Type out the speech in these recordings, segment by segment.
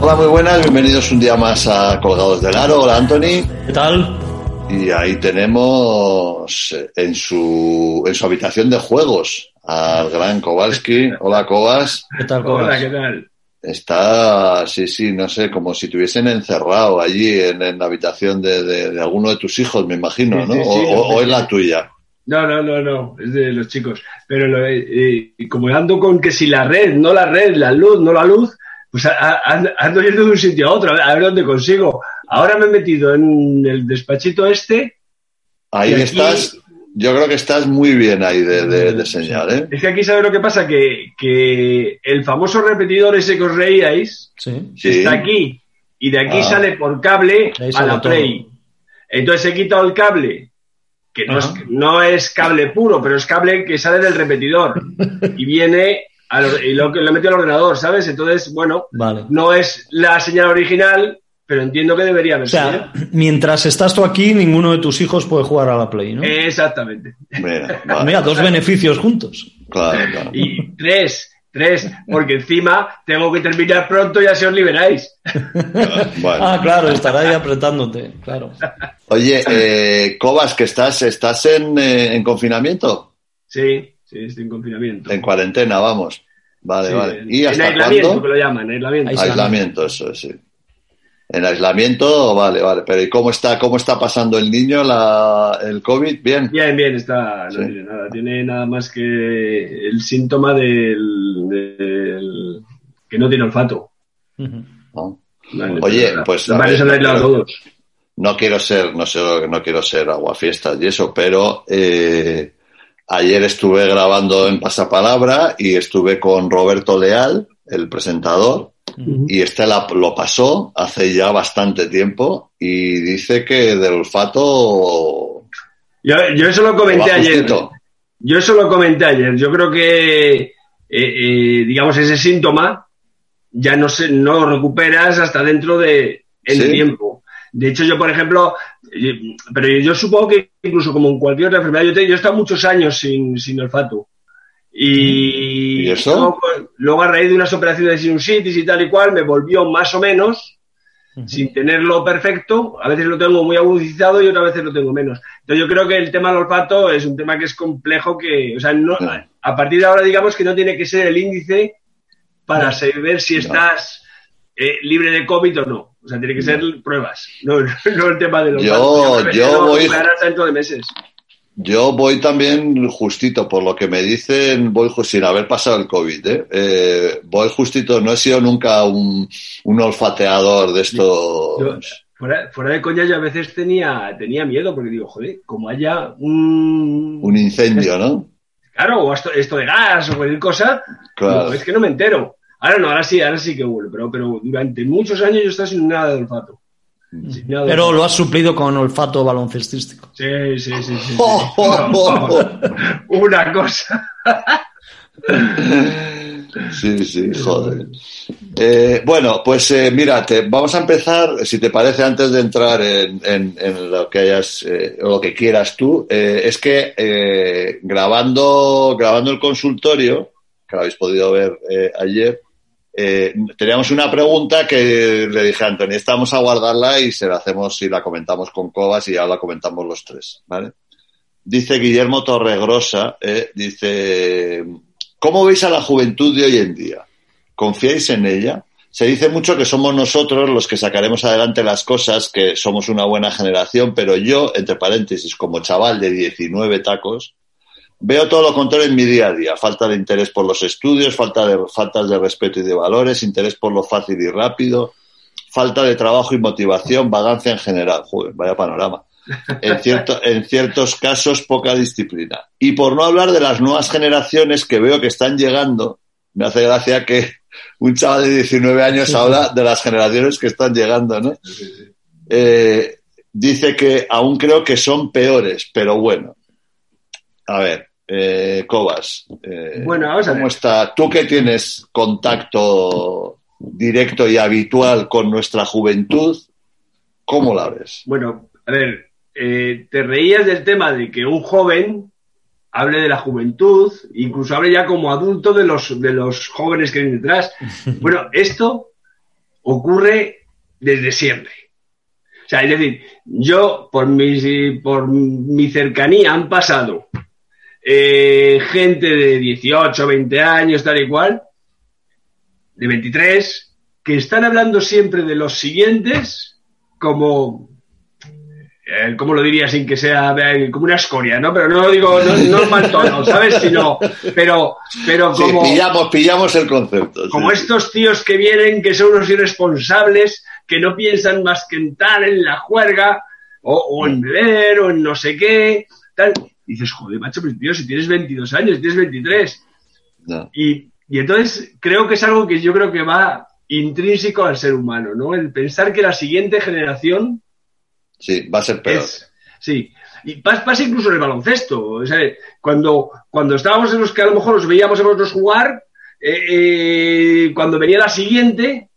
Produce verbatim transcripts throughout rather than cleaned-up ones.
Hola, muy buenas, bienvenidos un día más a Colgados del Aro. Hola, Anthony. ¿Qué tal? Y ahí tenemos en su, en su habitación de juegos al gran Kowalski. Hola, Kowals. ¿Qué tal, Kowals? Hola, ¿qué tal? Está, sí, sí, no sé, como si te hubiesen encerrado allí en, en la habitación de, de, de alguno de tus hijos, me imagino, ¿no? Sí, sí, sí, o, sí, o, o sí. es la tuya. No, no, no, no, es de los chicos. Pero lo, eh, como ando con que si la red, no la red, la luz, no la luz, pues a, a, ando yendo de un sitio a otro, a ver, a ver dónde consigo. Ahora me he metido en el despachito este. Ahí aquí, estás, yo creo que estás muy bien ahí de, de, de señal, ¿eh? Es que aquí, ¿sabes lo que pasa? Que, que el famoso repetidor ese que os reíais Sí. Sí. está aquí. Y de aquí Ah. sale por cable Ahí a sale la todo. Play. Entonces he quitado el cable, que no es, Ajá. no es cable puro, pero es cable que sale del repetidor y viene a lo, y lo, lo mete al ordenador, ¿sabes? Entonces, bueno, Vale. no es la señal original, pero entiendo que debería haber O sea, mientras estás tú aquí, ninguno de tus hijos puede jugar a la Play, ¿no? Exactamente. Mira, vale. Mira, dos beneficios juntos. Claro, claro. Y tres, tres, porque encima tengo que terminar pronto y así os liberáis. Bueno. Ah, claro, estará ahí apretándote, claro. Oye, eh, Cobas, que estás, estás en, eh, en confinamiento, Sí, sí, estoy en confinamiento. en cuarentena, vamos. Vale, Sí, vale. en- ¿Y en hasta aislamiento, cuándo? que lo llaman, aislamiento. Aislamiento. Aislamiento, eso sí. En aislamiento, vale, vale. Pero ¿y cómo está, cómo está pasando el niño la, el COVID? Bien. Bien, bien, está, no Sí. tiene nada, tiene nada más que el síntoma del, del- que no tiene olfato. Ujú. ¿No? Vale, Oye, pero pues, los a bares ver, han no aislado quiero- todos. No quiero ser, no sé, no quiero ser aguafiestas y eso, pero eh, ayer estuve grabando en Pasapalabra y estuve con Roberto Leal, el presentador, Ujú. y este la- lo pasó hace ya bastante tiempo y dice que del olfato Yo, yo eso lo va comenté ayer. justito. Yo eso lo comenté ayer. Yo creo que, eh, eh, digamos, ese síntoma ya no se, no lo recuperas hasta dentro de en ¿Sí? tiempo. De hecho, yo, por ejemplo, eh, pero yo supongo que incluso como en cualquier otra enfermedad, yo, te- yo he estado muchos años sin, sin olfato. Y, ¿Y eso? luego, luego, a raíz de unas operaciones de sinusitis y tal y cual, me volvió más o menos, Ujú. sin tenerlo perfecto. A veces lo tengo muy agudizado y otras veces lo tengo menos. Entonces yo creo que el tema del olfato es un tema que es complejo, que, o sea, no, No. a partir de ahora digamos que no tiene que ser el índice para No. saber si No. estás eh, libre de COVID o no. O sea, tiene que ser pruebas, no, no el tema del Yo- olfato. yo no, voy- hasta dentro de meses. Yo voy también justito, por lo que me dicen, voy ju- sin haber pasado el COVID, ¿eh? Eh, voy justito, no he sido nunca un, un olfateador de estos. Yo, fuera, fuera de coña, yo a veces tenía, tenía miedo, porque digo, joder, como haya un... Un incendio, ¿no? Claro, o esto, esto de gas o cualquier cosa, Claro. digo, es que no me entero. Ahora no, ahora sí, ahora sí que huele, pero, pero durante muchos años yo estaba sin nada de olfato. Sin nada de Pero olfato. lo has suplido con olfato baloncestístico. Sí, sí, sí, sí. sí. Oh, oh, oh, Una cosa. Sí, sí, joder. Eh, bueno, pues eh, mira, te- vamos a empezar, si te parece, antes de entrar en, en- en lo que hayas, eh, o lo que quieras tú, eh, es que eh, grabando, grabando el consultorio, que lo habéis podido ver eh, ayer, eh, teníamos una pregunta que le dije a Antonio, estamos a guardarla y se la hacemos y la comentamos con Cobas y ya la comentamos los tres, ¿vale? Dice Guillermo Torregrosa, eh, dice, ¿cómo veis a la juventud de hoy en día? ¿Confiáis en ella? Se dice mucho que somos nosotros los que sacaremos adelante las cosas, que somos una buena generación, pero yo, entre paréntesis, como chaval de diecinueve tacos, veo todo lo contrario en mi día a día. Falta de interés por los estudios, falta de, faltas de respeto y de valores, interés por lo fácil y rápido, falta de trabajo y motivación, vagancia en general. Joder, vaya panorama. En, cierto, en ciertos casos, poca disciplina. Y por no hablar de las nuevas generaciones que veo que están llegando, me hace gracia que un chaval de diecinueve años habla de las generaciones que están llegando, ¿no? Eh, dice que aún creo que son peores, pero bueno. A ver, eh, Cobas, eh, Bueno, vamos a ¿cómo ver. está? Tú que tienes contacto directo y habitual con nuestra juventud, ¿cómo la ves? Bueno, a ver, eh, te reías del tema de que un joven hable de la juventud, incluso hable ya como adulto de los, de los jóvenes que vienen detrás. Bueno, esto ocurre desde siempre. O sea, es decir, yo, por mi, por mi cercanía, han pasado eh, gente de dieciocho, veinte años, tal y cual, de veintitrés, que están hablando siempre de los siguientes como... Eh, ¿cómo lo diría sin que sea eh, como una escoria, ¿no? Pero no lo digo, no, no en mal tono, ¿sabes? Sino, pero, pero como... Sí, pillamos, pillamos el concepto. Como sí. Estos tíos que vienen, que son unos irresponsables, que no piensan más que en tal, en la juerga, o, o en beber, o en no sé qué, tal. Y dices, joder, macho, pues tío, si tienes veintidós años, si tienes veintitrés. No. Y, y entonces creo que es algo que yo creo que va intrínseco al ser humano, ¿no? El pensar que la siguiente generación... Sí, va a ser peor. Es, sí, y pasa, pasa incluso en el baloncesto. O sea, cuando, cuando estábamos en los que a lo mejor los veíamos a nosotros jugar, eh, eh, cuando venía la siguiente,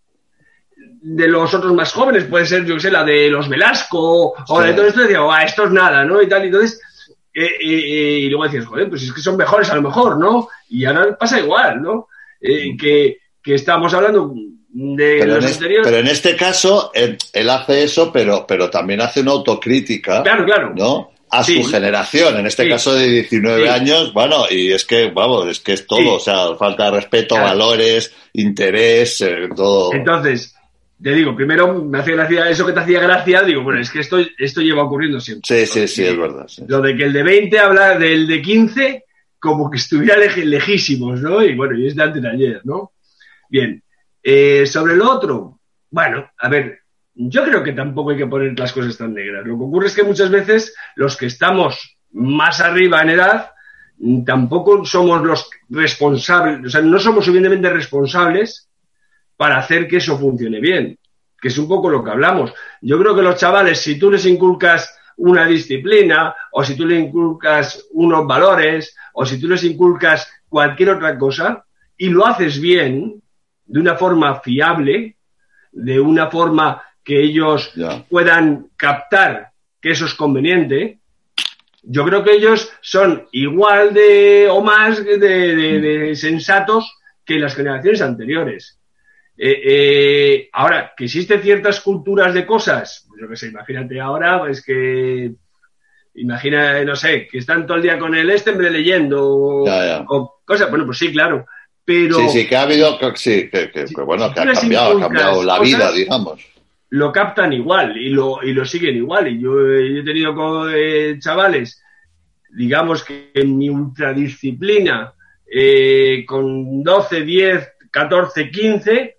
de los otros más jóvenes, puede ser, yo que sé, la de los Velasco, sí. O de todo esto, decía, oh, esto es nada, ¿no? Y tal, y entonces, eh, eh, y luego decías, joder, pues es que son mejores a lo mejor, ¿no? Y ahora pasa igual, ¿no? Eh, que, que estamos hablando... De pero, los en este, pero en este caso él, él hace eso, pero, pero también hace una autocrítica, claro, claro. ¿no? A sí. su generación, en este sí. caso de diecinueve sí. años, bueno, y es que, vamos, es que es todo, sí. o sea, falta de respeto, claro. valores, interés, eh, todo. Entonces, te digo, primero me hacía gracia eso que te hacía gracia, digo, bueno, es que esto, esto lleva ocurriendo siempre. Sí, sí, sí, es verdad. Sí. Lo de que el de veinte habla del de quince como que estuviera lej- lejísimos, ¿no? Y bueno, y es de antes de ayer, ¿no? Bien. Eh, sobre lo otro, bueno, a ver, yo creo que tampoco hay que poner las cosas tan negras. Lo que ocurre es que muchas veces los que estamos más arriba en edad tampoco somos los responsables, o sea, no somos suficientemente responsables para hacer que eso funcione bien, que es un poco lo que hablamos. Yo creo que los chavales, si tú les inculcas una disciplina, o si tú les inculcas unos valores, o si tú les inculcas cualquier otra cosa, y lo haces bien, de una forma fiable, de una forma que ellos yeah. puedan captar que eso es conveniente, yo creo que ellos son igual de o más de, de, de sensatos que las generaciones anteriores. Eh, eh, ahora, que existen ciertas culturas de cosas, pues yo qué sé, imagínate ahora, pues que, imagina, no sé, que están todo el día con el este en vez de leyendo, o, yeah, yeah. o cosas, bueno, pues sí, claro. Pero, sí, sí, que ha habido, sí, que, que, que bueno, que ha cambiado, ha cambiado la vida, digamos. Lo captan igual y lo, y lo siguen igual. Y yo, yo he tenido con, eh, chavales, digamos que en mi ultradisciplina, eh, con doce, diez, catorce, quince,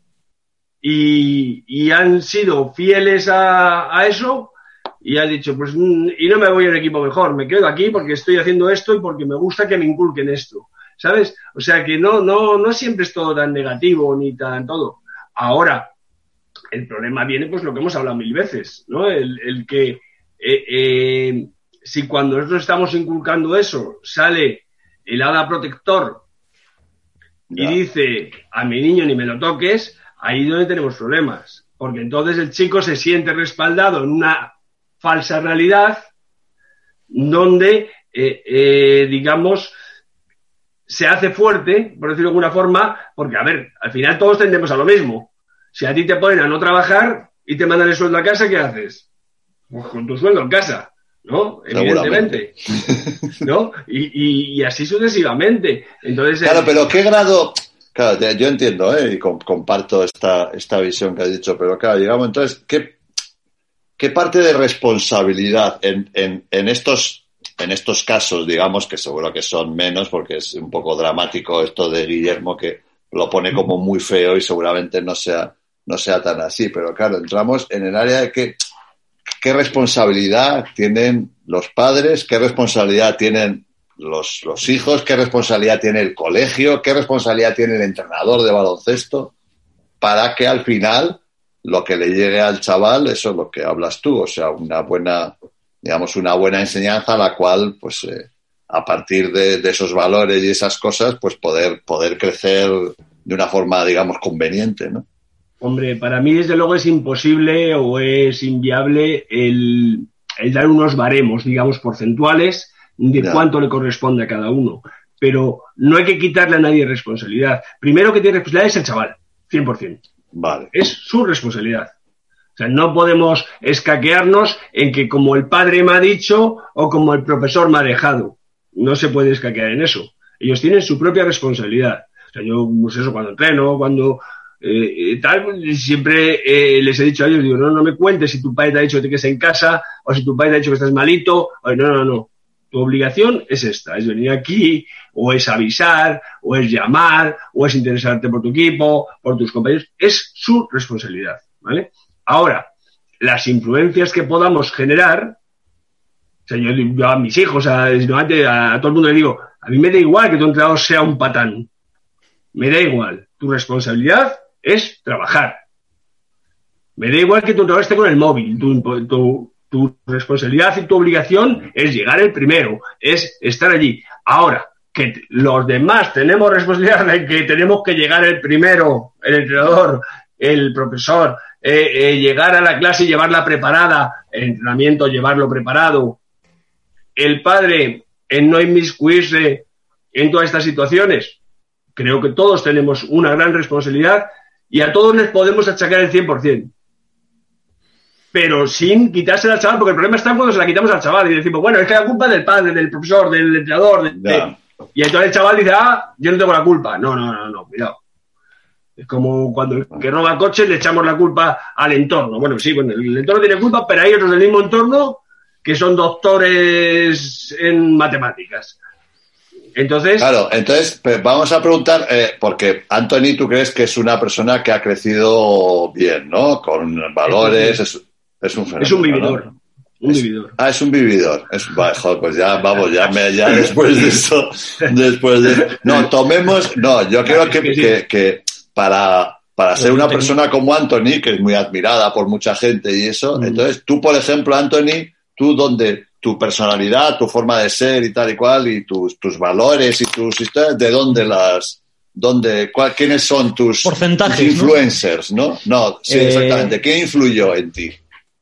y, y han sido fieles a, a eso, y han dicho, pues, y no me voy a un equipo mejor, me quedo aquí porque estoy haciendo esto y porque me gusta que me inculquen esto. ¿Sabes? O sea que no, no, no siempre es todo tan negativo ni tan todo. Ahora, el problema viene, pues lo que hemos hablado mil veces, ¿no? El, el que eh, eh, si cuando nosotros estamos inculcando eso, sale el hada protector y ya. dice a mi niño ni me lo toques, ahí es donde tenemos problemas. Porque entonces el chico se siente respaldado en una falsa realidad donde, eh, eh, digamos, se hace fuerte, por decirlo de alguna forma, porque, a ver, al final todos tendemos a lo mismo. Si a ti te ponen a no trabajar y te mandan el sueldo a casa, ¿qué haces? Pues con tu sueldo en casa, ¿no? Evidentemente. ¿No? Y, y, y así sucesivamente. Entonces, claro, pero ¿qué grado...? Claro, yo entiendo, ¿eh? Y comparto esta, esta visión que has dicho, pero claro, digamos, entonces, ¿qué, qué parte de responsabilidad en, en, en estos... en estos casos, digamos, que seguro que son menos, porque es un poco dramático esto de Guillermo, que lo pone como muy feo y seguramente no sea, no sea tan así. Pero claro, entramos en el área de que, qué responsabilidad tienen los padres, qué responsabilidad tienen los, los hijos, qué responsabilidad tiene el colegio, qué responsabilidad tiene el entrenador de baloncesto, para que al final lo que le llegue al chaval, eso es lo que hablas tú, o sea, una buena... digamos, una buena enseñanza a la cual, pues, eh, a partir de, de esos valores y esas cosas, pues poder, poder crecer de una forma, digamos, conveniente, ¿no? Hombre, para mí, desde luego, es imposible o es inviable el, el dar unos baremos, digamos, porcentuales de ya. cuánto le corresponde a cada uno. Pero no hay que quitarle a nadie responsabilidad. Primero que tiene responsabilidad es el chaval, cien por ciento. Vale. Es su responsabilidad. O sea, no podemos escaquearnos en que como el padre me ha dicho o como el profesor me ha dejado. No se puede escaquear en eso. Ellos tienen su propia responsabilidad. O sea, yo, pues eso, cuando entreno, cuando eh, tal, siempre eh, les he dicho a ellos, digo, no, no me cuentes si tu padre te ha dicho que te quedes en casa o si tu padre te ha dicho que estás malito. O, no, no, no. Tu obligación es esta, es venir aquí, o es avisar, o es llamar, o es interesarte por tu equipo, por tus compañeros. Es su responsabilidad, ¿vale? Ahora, las influencias que podamos generar, o sea, yo, yo a mis hijos, a, a, a todo el mundo le digo, a mí me da igual que tu entrenador sea un patán. Me da igual. Tu responsabilidad es trabajar. Me da igual que tu entrenador esté con el móvil. Tu, tu, tu responsabilidad y tu obligación es llegar el primero, es estar allí. Ahora, que los demás tenemos responsabilidad de que tenemos que llegar el primero, el entrenador, el profesor, eh, eh, llegar a la clase y llevarla preparada, el entrenamiento, llevarlo preparado, el padre en no inmiscuirse en todas estas situaciones. Creo que todos tenemos una gran responsabilidad y a todos les podemos achacar el cien por ciento. Pero sin quitársela al chaval, porque el problema está cuando se la quitamos al chaval y decimos, bueno, es que la culpa es del padre, del profesor, del entrenador, de, de... y entonces el chaval dice, ah, yo no tengo la culpa. No, no, no, no, cuidado. Es como cuando el que roba coches le echamos la culpa al entorno. Bueno, sí, bueno, el entorno tiene culpa, pero hay otros del mismo entorno que son doctores en matemáticas. Entonces... Claro, entonces vamos a preguntar, eh, porque Anthony, tú crees que es una persona que ha crecido bien, ¿no? Con valores, es, es un fenómeno, es un vividor. ¿no? Un es, vividor. Ah, es un vividor. Es, vale, joder, pues ya, vamos, ya, me, ya después de eso, después de... No, tomemos... No, yo creo que, que, que para, para ser una persona como Anthony, que es muy admirada por mucha gente y eso, mm. entonces tú, por ejemplo, Anthony, tú donde... tu personalidad, tu forma de ser y tal y cual, y tus, tus valores y tus historias, ¿de dónde las, dónde, cuál, quiénes son tus, porcentajes, tus influencers, ¿no? No, sí, eh, exactamente. ¿Qué influyó en ti?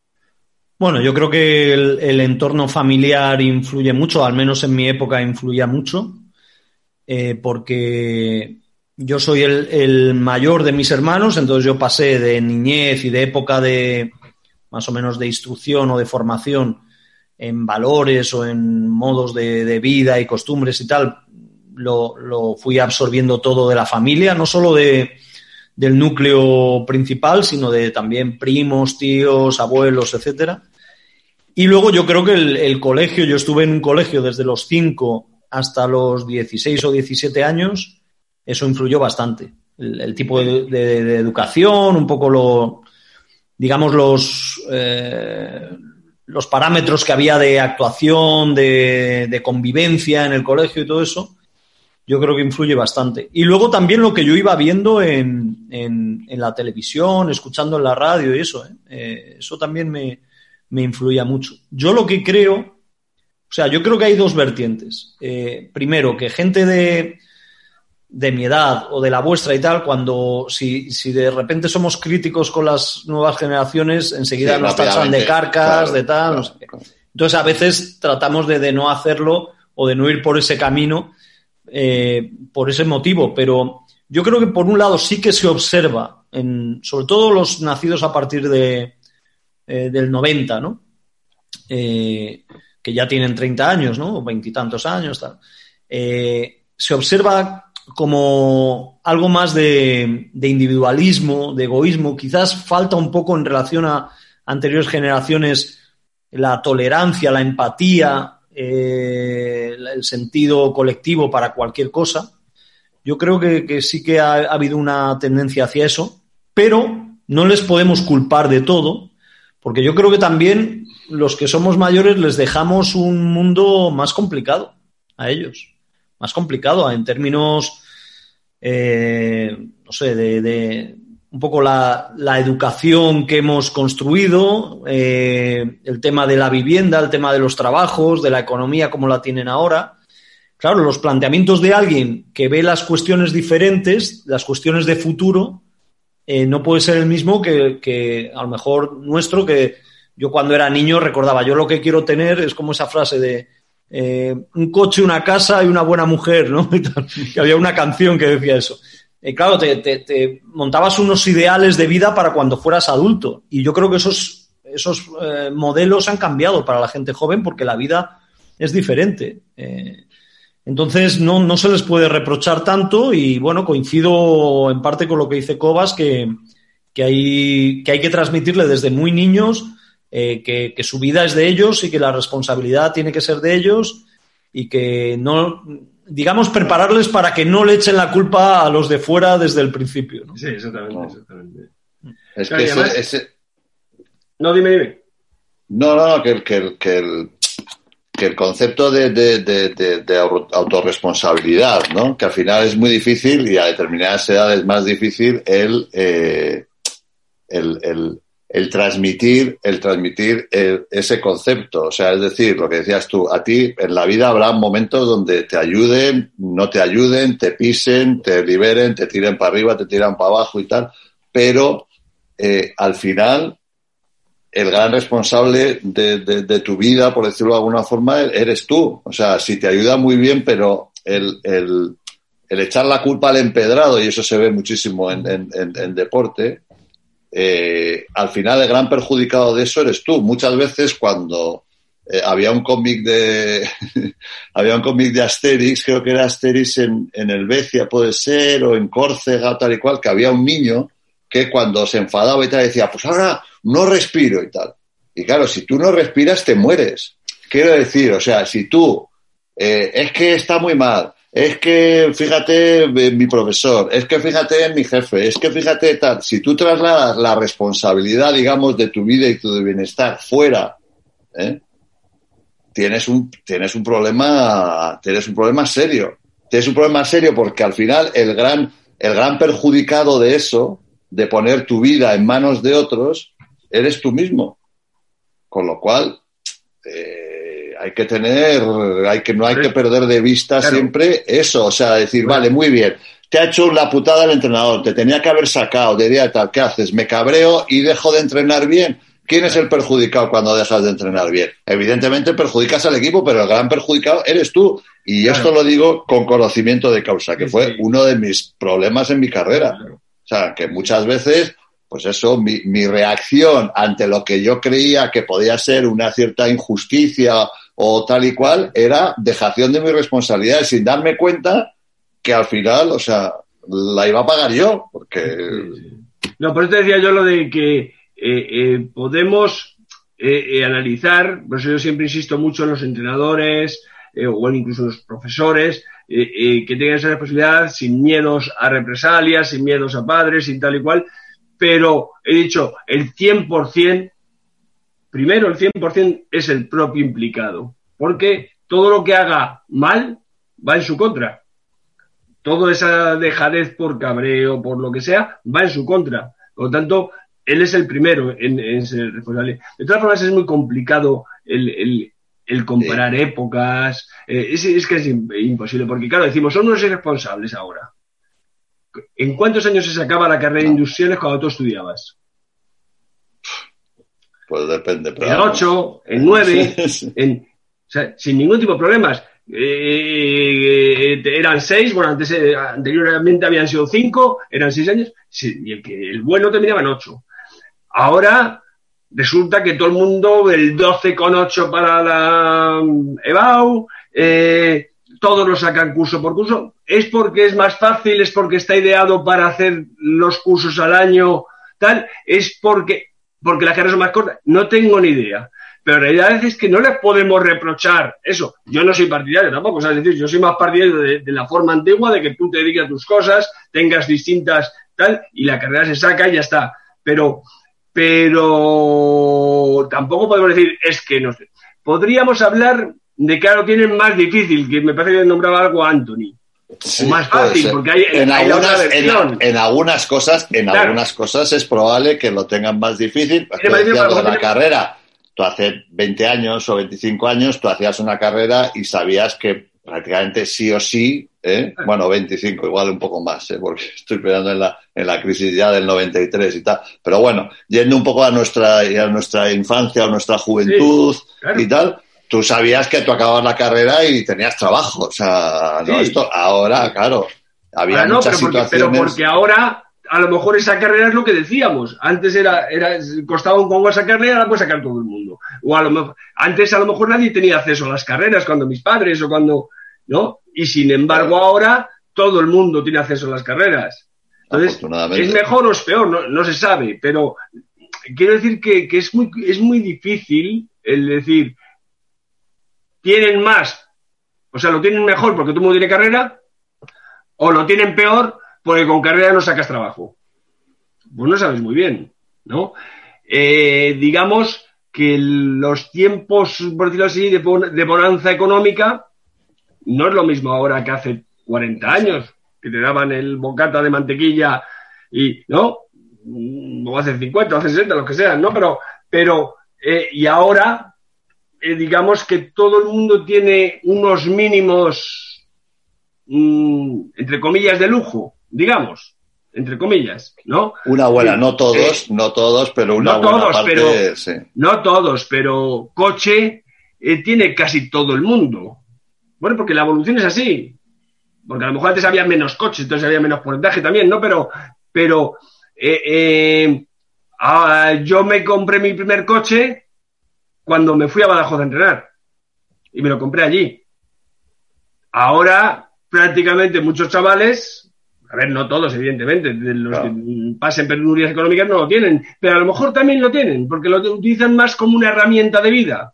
Bueno, yo creo que el, el entorno familiar influye mucho, al menos en mi época influía mucho, eh, porque yo soy el, el mayor de mis hermanos, entonces yo pasé de niñez y de época de, más o menos de instrucción o de formación, en valores o en modos de, de vida y costumbres y tal, lo, lo fui absorbiendo todo de la familia, no solo de, del núcleo principal, sino de también primos, tíos, abuelos, etcétera. Y luego yo creo que el, el colegio, yo estuve en un colegio desde los cinco hasta los dieciséis o diecisiete años, eso influyó bastante. El, el tipo de, de, de educación, un poco lo, digamos, los... Eh, los parámetros que había de actuación, de, de convivencia en el colegio y todo eso, yo creo que influye bastante. Y luego también lo que yo iba viendo en, en, en la televisión, escuchando en la radio y eso, ¿eh? Eh, eso también me, me influía mucho. Yo lo que creo, o sea, yo creo que hay dos vertientes. Eh, primero, que gente de... de mi edad o de la vuestra y tal, cuando si, si de repente somos críticos con las nuevas generaciones, enseguida sí, nos tachan de carcas, claro, de tal, claro, no sé qué. Entonces a veces tratamos de, de no hacerlo o de no ir por ese camino eh, por ese motivo, pero yo creo que por un lado sí que se observa, en, sobre todo los nacidos a partir de eh, del noventa, ¿no? Eh, que ya tienen treinta años, ¿no? O veintitantos años, tal. Eh, se observa como algo más de, de individualismo, de egoísmo. Quizás falta un poco en relación a anteriores generaciones la tolerancia, la empatía, eh, el sentido colectivo para cualquier cosa. Yo creo que, que sí que ha, ha habido una tendencia hacia eso, pero no les podemos culpar de todo, porque yo creo que también los que somos mayores les dejamos un mundo más complicado a ellos. Más complicado en términos, eh, no sé, de, de un poco la, la educación que hemos construido, eh, el tema de la vivienda, el tema de los trabajos, de la economía como la tienen ahora. Claro, los planteamientos de alguien que ve las cuestiones diferentes, las cuestiones de futuro, eh, no puede ser el mismo que, que a lo mejor nuestro, que yo cuando era niño recordaba, yo lo que quiero tener es como esa frase de Eh, un coche, una casa y una buena mujer, ¿no? Que había una canción que decía eso. eh, claro, te, te, te montabas unos ideales de vida para cuando fueras adulto. Y yo creo que esos, esos eh, modelos han cambiado para la gente joven porque la vida es diferente. Eh, entonces, no, no se les puede reprochar tanto y, bueno, coincido en parte con lo que dice Cobas, que, que, hay, que hay que transmitirle desde muy niños eh, que, que su vida es de ellos y que la responsabilidad tiene que ser de ellos y que no... digamos, prepararles para que no le echen la culpa a los de fuera desde el principio, ¿no? Sí, exactamente, exactamente. Es que ese, ese... No, dime, dime. No, no, no, que el, que el, que el, que el concepto de, de, de, de, de autorresponsabilidad, ¿no? Que al final es muy difícil y a determinadas edades es más difícil el, eh, el, el, el transmitir, el transmitir el, ese concepto. O sea, es decir, lo que decías tú, a ti en la vida habrá momentos donde te ayuden, no te ayuden, te pisen, te liberen, te tiren para arriba, te tiran para abajo y tal, pero eh, al final el gran responsable de, de, de tu vida, por decirlo de alguna forma, eres tú. O sea, si te ayuda muy bien, pero el, el, el echar la culpa al empedrado, y eso se ve muchísimo en, en, en, en deporte, Eh, al final el gran perjudicado de eso eres tú. Muchas veces cuando eh, había un cómic de había un cómic de Asterix, creo que era Asterix en, en Helvecia, puede ser, o en Córcega, tal y cual, que había un niño que cuando se enfadaba y tal decía, pues ahora no respiro y tal. Y claro, si tú no respiras te mueres. Quiero decir, o sea, si tú eh, es que está muy mal, es que fíjate mi profesor, es que fíjate mi jefe, es que fíjate tal. Si tú trasladas la responsabilidad, digamos, de tu vida y tu bienestar fuera, ¿eh? tienes un tienes un problema, tienes un problema serio. Tienes un problema serio porque al final el gran el gran perjudicado de eso, de poner tu vida en manos de otros, eres tú mismo. Con lo cual, eh, hay que tener, hay que, no hay que perder de vista claro. siempre eso, o sea, decir, bueno. vale, muy bien, te ha hecho la putada el entrenador, te tenía que haber sacado, de día tal, ¿qué haces? Me cabreo y dejo de entrenar bien. ¿Quién es el perjudicado cuando dejas de entrenar bien? Evidentemente perjudicas al equipo, pero el gran perjudicado eres tú. Y claro. esto lo digo con conocimiento de causa, que sí, fue sí. uno de mis problemas en mi carrera. Claro. O sea, que muchas veces, pues eso, mi, mi reacción ante lo que yo creía que podía ser una cierta injusticia o tal y cual, era dejación de mi responsabilidad, sin darme cuenta que al final, o sea, la iba a pagar yo, porque... No, por eso te decía yo lo de que eh, eh, podemos eh, eh, analizar, por eso yo siempre insisto mucho en los entrenadores, eh, o incluso en los profesores, eh, eh, que tengan esa responsabilidad sin miedos a represalias, sin miedos a padres, sin tal y cual, pero he dicho, el cien por ciento primero, el cien por ciento es el propio implicado, porque todo lo que haga mal va en su contra. Toda esa dejadez por cabreo, por lo que sea, va en su contra. Por lo tanto, él es el primero en, en ser responsable. De todas formas, es muy complicado el, el, el comparar sí. épocas. Eh, es, es que es imposible, porque claro, decimos, son unos irresponsables ahora. ¿En cuántos años se sacaba la carrera de industriales cuando tú estudiabas? Pues depende. Pero en ocho, en nueve, en, o sea, sin ningún tipo de problemas. Eh, eh, eran seis, bueno, antes, eh, anteriormente habían sido cinco, eran seis años, sí, y el, que, el bueno terminaba en ocho. Ahora resulta que todo el mundo, el doce coma ocho para la E B A U, eh, todos lo sacan curso por curso. ¿Es porque es más fácil? ¿Es porque está ideado para hacer los cursos al año? Tal, es porque... porque las carreras son más cortas, no tengo ni idea. Pero la realidad es que no les podemos reprochar eso. Yo no soy partidario tampoco, o sea, es decir, yo soy más partidario de, de la forma antigua, de que tú te dediques a tus cosas, tengas distintas tal, y la carrera se saca y ya está. Pero, pero tampoco podemos decir, es que no sé. Podríamos hablar de que ahora lo tienen más difícil, que me parece que nombraba algo a Anthony. Sí, o más fácil, porque hay, en, hay algunas, otra versión. En, en algunas cosas, en claro. algunas cosas es probable que lo tengan más difícil. Tú decías de la carrera, tú hace veinte años o veinticinco años, tú hacías una carrera y sabías que prácticamente sí o sí, ¿eh? Claro. Bueno, veinticinco, igual un poco más, ¿eh? Porque estoy pensando en la, en la crisis ya del noventa y tres y tal. Pero bueno, yendo un poco a nuestra, a nuestra infancia o nuestra juventud sí, claro. y tal, tú sabías que tú acababas la carrera y tenías trabajo, o sea, no, sí. esto ahora, claro, Había ahora muchas no, pero porque, situaciones... pero porque ahora a lo mejor esa carrera es lo que decíamos. Antes era, era costaba un congo sacarla y ahora puede sacar todo el mundo. O a lo mejor, antes a lo mejor nadie tenía acceso a las carreras cuando mis padres o cuando, ¿no? Y sin embargo ahora todo el mundo tiene acceso a las carreras. Entonces, ¿es mejor o es peor? No, no se sabe, pero quiero decir que, que es muy, es muy difícil el decir, tienen más, o sea, lo tienen mejor porque todo el mundo tiene carrera, o lo tienen peor porque con carrera no sacas trabajo. Pues no sabes muy bien, ¿no? Eh, digamos que los tiempos, por decirlo así, de, de bonanza económica no es lo mismo ahora que hace cuarenta años, que te daban el bocata de mantequilla y, ¿no? O hace cincuenta, o hace sesenta, lo que sea, ¿no? Pero, pero eh, y ahora, eh, digamos que todo el mundo tiene unos mínimos, mmm, entre comillas, de lujo, digamos, entre comillas, ¿no? Una buena, sí, no todos, eh, no todos, pero una no buena todos, parte, pero, sí. No todos, pero coche eh, tiene casi todo el mundo. Bueno, porque la evolución es así. Porque a lo mejor antes había menos coches, entonces había menos porcentaje también, ¿no? Pero, pero eh, eh, ah, yo me compré mi primer coche cuando me fui a Badajoz a entrenar. Y me lo compré allí. Ahora, prácticamente muchos chavales, a ver, no todos, evidentemente, de los claro. que pasen penurias económicas no lo tienen, pero a lo mejor también lo tienen, porque lo utilizan más como una herramienta de vida.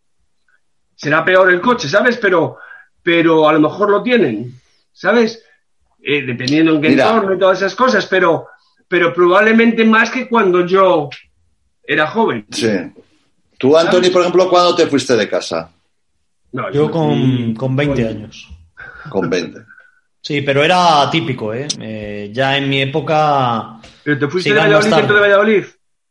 Será peor el coche, ¿sabes? Pero, pero a lo mejor lo tienen, ¿sabes? Eh, dependiendo en qué Mira. entorno y todas esas cosas, pero, pero probablemente más que cuando yo era joven. Sí. Tú, Antoni, ¿sabes? Por ejemplo, ¿cuándo te fuiste de casa? No, yo, yo con, con veinte con... años. Con veinte. Sí, pero era típico, ¿eh? eh ya en mi época... ¿Pero te fuiste de Valladolid, dentro de Valladolid?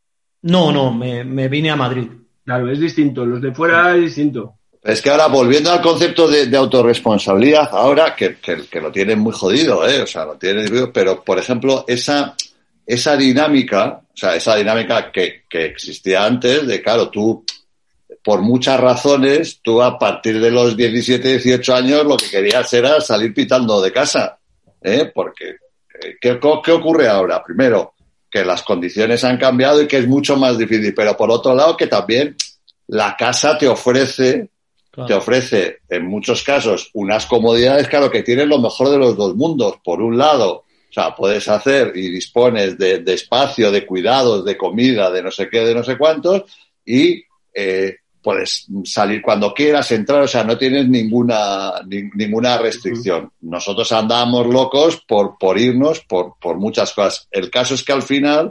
No, no, me, me vine a Madrid. Claro, es distinto, los de fuera es distinto. Es que ahora, volviendo al concepto de, de autorresponsabilidad, ahora que, que, que lo tienen muy jodido, ¿eh? O sea, lo tienen, pero, por ejemplo, esa, esa dinámica, o sea, esa dinámica que, que existía antes, de claro, tú, por muchas razones, tú a partir de los diecisiete, dieciocho años, lo que querías era salir pitando de casa, ¿eh? Porque, ¿qué, qué ocurre ahora? Primero, que las condiciones han cambiado y que es mucho más difícil, pero por otro lado, que también la casa te ofrece... Claro. Te ofrece, en muchos casos, unas comodidades, claro, que tienes lo mejor de los dos mundos. Por un lado, o sea, puedes hacer y dispones de, de espacio, de cuidados, de comida, de no sé qué, de no sé cuántos, y eh, puedes salir cuando quieras, entrar, o sea, no tienes ninguna ni, ninguna restricción. Uh-huh. Nosotros andábamos locos por, por irnos por, por muchas cosas. El caso es que al final...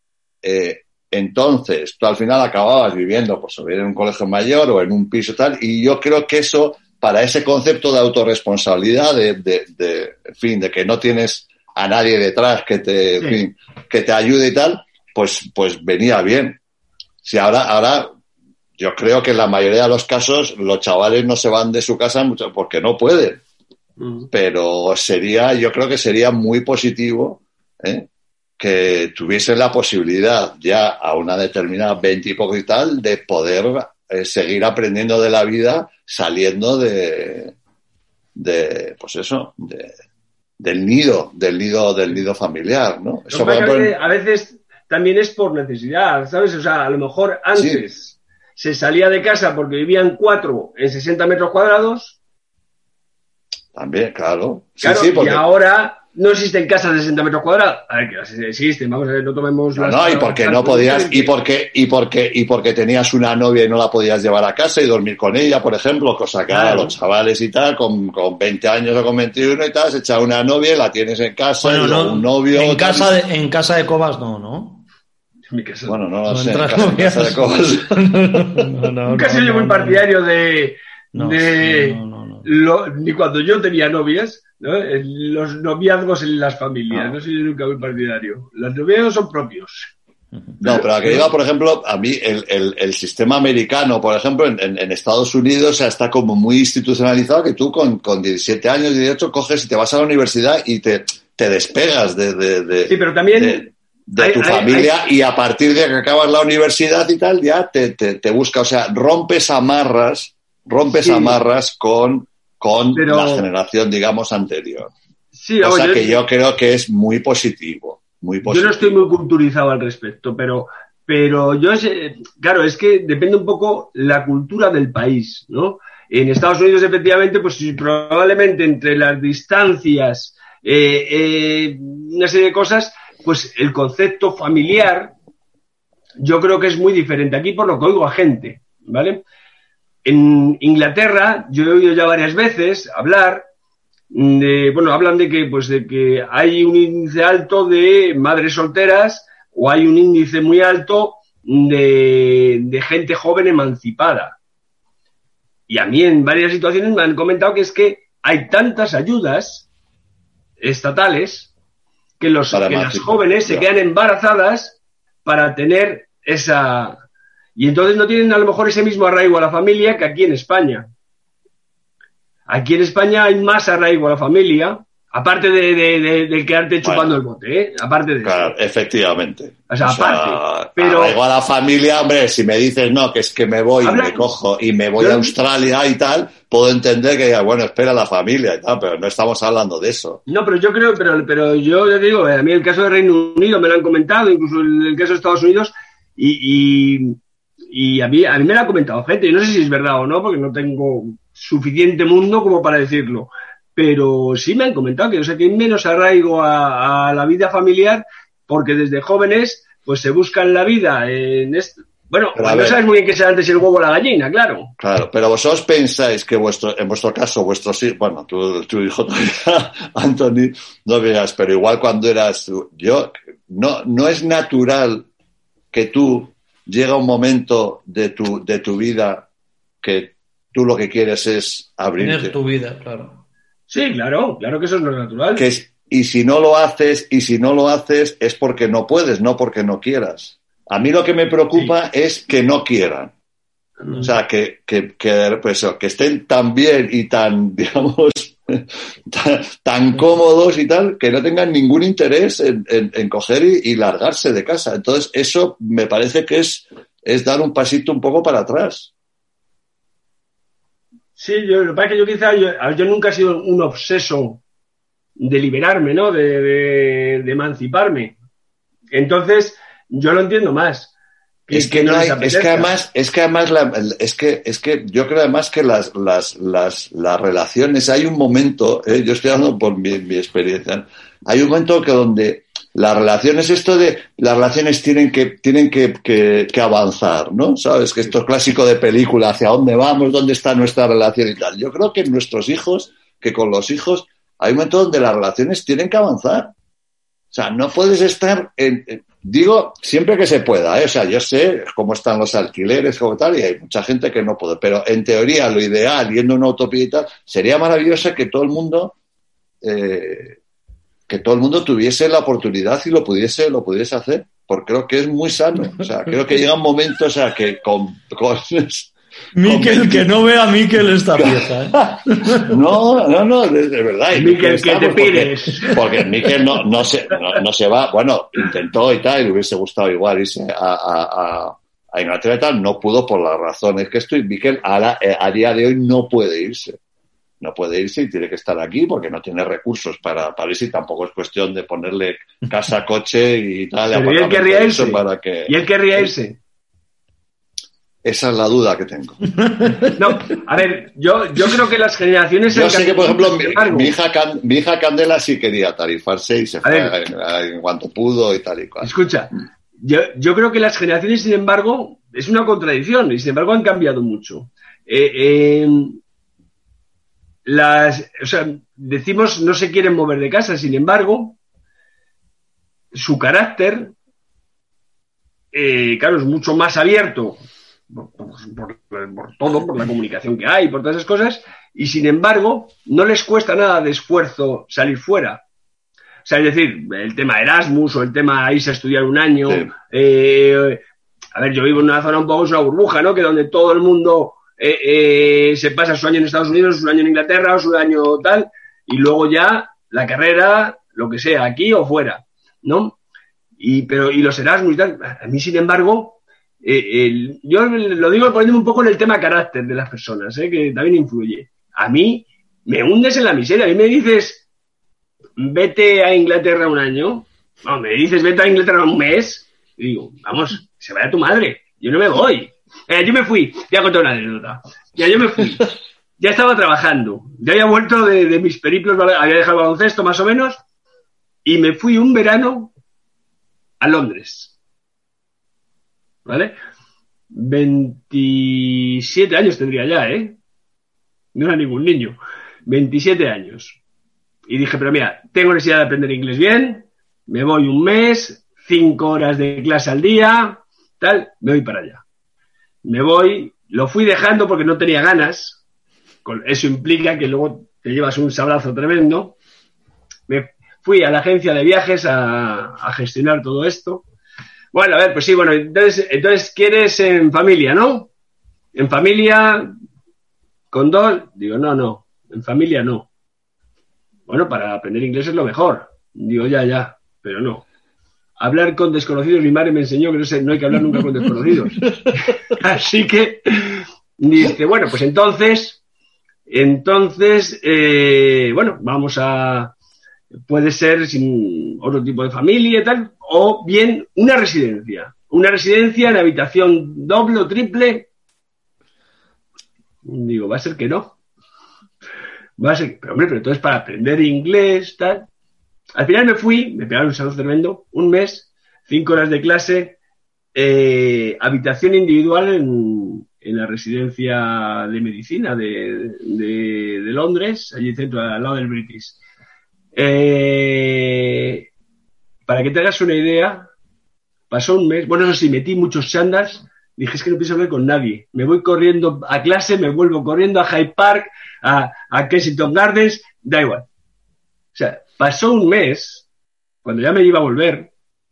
Eh, Entonces, tú al final acababas viviendo, pues, o bien en un colegio mayor o en un piso tal, y yo creo que eso, para ese concepto de autorresponsabilidad, de, de, de, en fin, de que no tienes a nadie detrás que te, sí. en fin, que te ayude y tal, pues, pues venía bien. Si ahora, ahora, yo creo que en la mayoría de los casos los chavales no se van de su casa mucho porque no pueden. Mm. Pero sería, yo creo que sería muy positivo, ¿eh? Que tuviesen la posibilidad ya a una determinada veinte y poco y tal de poder eh, seguir aprendiendo de la vida saliendo de, de pues eso, de, del nido, del nido, del nido familiar, ¿no? Eso no, ejemplo, a veces también es por necesidad, ¿sabes? O sea, a lo mejor antes sí. se salía de casa porque vivían cuatro en sesenta metros cuadrados. También, claro. Sí, claro, sí, porque... y ahora no existen casas de sesenta metros cuadrados. A ver, que existen, vamos a ver, no tomemos... No, las no, y porque no podías, y porque, y porque, y porque tenías una novia y no la podías llevar a casa y dormir con ella, por ejemplo, cosa que claro. ahora los chavales y tal, con, con veinte años o con veintiuno y tal, se echa una novia y la tienes en casa, bueno, y no, un novio... En casa, de, en casa de Cobas no, ¿no? Mi casa. Bueno, no lo no sé, en casa, en casa de Cobas. no, no, no, Nunca he sido no, yo muy no, partidario de... no, de no, no, no, no. Lo, ni cuando yo tenía novias, ¿no? Los noviazgos en las familias, no, no soy nunca muy partidario. Los noviazgos son propios. No, pero a que iba, por ejemplo, a mí el, el, el sistema americano, por ejemplo, en, en, en Estados Unidos, o sea, está como muy institucionalizado que tú con, con diecisiete años, dieciocho, coges y te vas a la universidad y te, te despegas de, de, de, sí, pero también de, de hay, tu hay, familia hay... y a partir de que acabas la universidad y tal, ya te, te, te busca, o sea, rompes amarras, rompes sí. amarras con, con pero... la generación, digamos, anterior. Sí, cosa vamos, yo, que yo creo que es muy positivo, muy positivo. Yo no estoy muy culturizado al respecto, pero, pero yo, sé, claro, es que depende un poco la cultura del país, ¿no? En Estados Unidos, efectivamente, pues probablemente entre las distancias, eh, eh, una serie de cosas, pues el concepto familiar yo creo que es muy diferente. Aquí, por lo que oigo a gente, ¿vale? En Inglaterra, yo he oído ya varias veces hablar de, bueno, hablan de que, pues, de que hay un índice alto de madres solteras o hay un índice muy alto de, de gente joven emancipada. Y a mí en varias situaciones me han comentado que es que hay tantas ayudas estatales que, los, que las jóvenes se quedan embarazadas para tener esa... Y entonces no tienen a lo mejor ese mismo arraigo a la familia que aquí en España. Aquí en España hay más arraigo a la familia, aparte de, de, de, de quedarte chupando bueno, el bote, ¿eh? Aparte de claro, eso. Efectivamente. O sea, o sea, aparte. Pero... Arraigo a la familia, hombre, si me dices, no, que es que me voy, Habla... me cojo y me voy yo... a Australia y tal, puedo entender que diga, bueno, espera la familia y tal, pero no estamos hablando de eso. No, pero yo creo, pero, pero yo te digo, a mí el caso de Reino Unido me lo han comentado, incluso el, el caso de Estados Unidos, y... y... Y a mí, a mí me lo ha comentado gente, y no sé si es verdad o no, porque no tengo suficiente mundo como para decirlo, pero sí me han comentado que, o sea, que hay menos arraigo a, a la vida familiar, porque desde jóvenes pues se buscan la vida en esto. Bueno, pues no sabes muy bien qué será antes el huevo o la gallina, claro. Claro, pero vosotros pensáis que vuestro, en vuestro caso, vuestros hijos, bueno, tu, tu hijo todavía, Anthony, no veas, pero igual cuando eras yo, no, no es natural que tú llega un momento de tu, de tu vida que tú lo que quieres es abrirte. Tener tu vida, claro. Sí, claro, claro que eso es lo natural. Que es, y si no lo haces, y si no lo haces es porque no puedes, no porque no quieras. A mí lo que me preocupa sí. es que no quieran. Mm. O sea, que, que, que, pues, que estén tan bien y tan, digamos, tan, tan cómodos y tal, que no tengan ningún interés en, en, en coger y, y largarse de casa. Entonces, eso me parece que es, es dar un pasito un poco para atrás. Sí, yo, lo que pasa es que yo quizá, yo, yo nunca he sido un obseso de liberarme, ¿no? De, de, de emanciparme. Entonces, yo lo entiendo más. Que, es que, que no hay, es que además, es que además la, es que, es que yo creo además que las, las, las, las relaciones, hay un momento, eh, yo estoy hablando por mi, mi experiencia, hay un momento que donde las relaciones, esto de, las relaciones tienen que, tienen que, que, que avanzar, ¿no? Sabes que esto es clásico de película, hacia dónde vamos, dónde está nuestra relación y tal. Yo creo que nuestros hijos, que con los hijos, hay un momento donde las relaciones tienen que avanzar. O sea, no puedes estar en, en digo, siempre que se pueda, ¿eh? O sea, yo sé cómo están los alquileres, como tal, y hay mucha gente que no puede, pero en teoría lo ideal, yendo a una utopía y tal, sería maravilloso que todo el mundo, eh, que todo el mundo tuviese la oportunidad y lo pudiese, lo pudiese hacer, porque creo que es muy sano. O sea, creo que llega un momento, o sea, que con, con Miquel, que no vea a Miquel esta pieza, ¿eh? No, no, no, de, de verdad. Miquel, que te pides. Porque, porque Miquel no, no, se, no, no se va, bueno, intentó y tal, y le hubiese gustado igual irse a, a, a, a Inglaterra y tal, no pudo por las razones que estoy. Miquel a, la, a día de hoy no puede irse. No puede irse y tiene que estar aquí porque no tiene recursos para, para irse y tampoco es cuestión de ponerle casa, coche y tal. Pero ¿y él querría irse? Para que, ¿Y él querría irse? Esa es la duda que tengo. No, a ver, yo, yo creo que las generaciones... Yo sé que, por ejemplo, mi, mi, hija Can, mi hija Candela sí quería tarifarse y se fue en, en cuanto pudo y tal y cual. Escucha, yo, yo creo que las generaciones, sin embargo, es una contradicción y sin embargo han cambiado mucho. Eh, eh, las, o sea, decimos no se quieren mover de casa, sin embargo, su carácter, eh, claro, es mucho más abierto. Por, por, por, por todo, por la comunicación que hay, por todas esas cosas, y sin embargo no les cuesta nada de esfuerzo salir fuera. O sea, es decir, el tema Erasmus o el tema irse a estudiar un año. Sí. Eh, a ver, yo vivo en una zona un poco, es una burbuja, ¿no? Que donde todo el mundo eh, eh, se pasa su año en Estados Unidos, su año en Inglaterra, o su año tal, y luego ya la carrera, lo que sea, aquí o fuera, ¿no? Y, pero, y los Erasmus y tal, a mí, sin embargo, Eh, el, yo lo digo poniéndome un poco en el tema carácter de las personas, ¿eh? Que también influye. A mí me hundes en la miseria. A mí me dices, vete a Inglaterra un año. No, me dices, vete a Inglaterra un mes. Y digo, vamos, se vaya tu madre. Yo no me voy. Eh, yo me fui. Ya conté una anécdota. Ya yo me fui. Ya estaba trabajando. Ya había vuelto de, de mis periplos. Había dejado el baloncesto más o menos. Y me fui un verano a Londres. ¿Vale? veintisiete años tendría ya, ¿eh? No era ningún niño. veintisiete años. Y dije, pero mira, tengo necesidad de aprender inglés bien. Me voy un mes, cinco horas de clase al día, tal, me voy para allá. Me voy, lo fui dejando porque no tenía ganas. Eso implica que luego te llevas un sablazo tremendo. Me fui a la agencia de viajes a, a gestionar todo esto. Bueno, a ver, pues sí, bueno, entonces, entonces ¿quieres en familia, no? En familia, con dos, digo, no, no, en familia no. Bueno, para aprender inglés es lo mejor. Digo, ya, ya, pero no. Hablar con desconocidos, mi madre me enseñó que no, sé, no hay que hablar nunca con desconocidos. Así que, dice, bueno, pues entonces, entonces, eh, bueno, vamos a, puede ser sin otro tipo de familia y tal, o bien una residencia. Una residencia en habitación doble o triple. Digo, va a ser que no. Va a ser, pero hombre, pero entonces para aprender inglés, tal. Al final me fui, me pegaron un salón tremendo, un mes, cinco horas de clase, eh, habitación individual en, en la residencia de medicina de, de, de Londres, allí centro, al lado del British. Eh, para que te hagas una idea, pasó un mes, bueno, eso sí, metí muchos chándals, dije, es que no pienso hablar con nadie, me voy corriendo a clase, me vuelvo corriendo a Hyde Park, a, a Kensington Gardens, da igual. O sea, pasó un mes, cuando ya me iba a volver,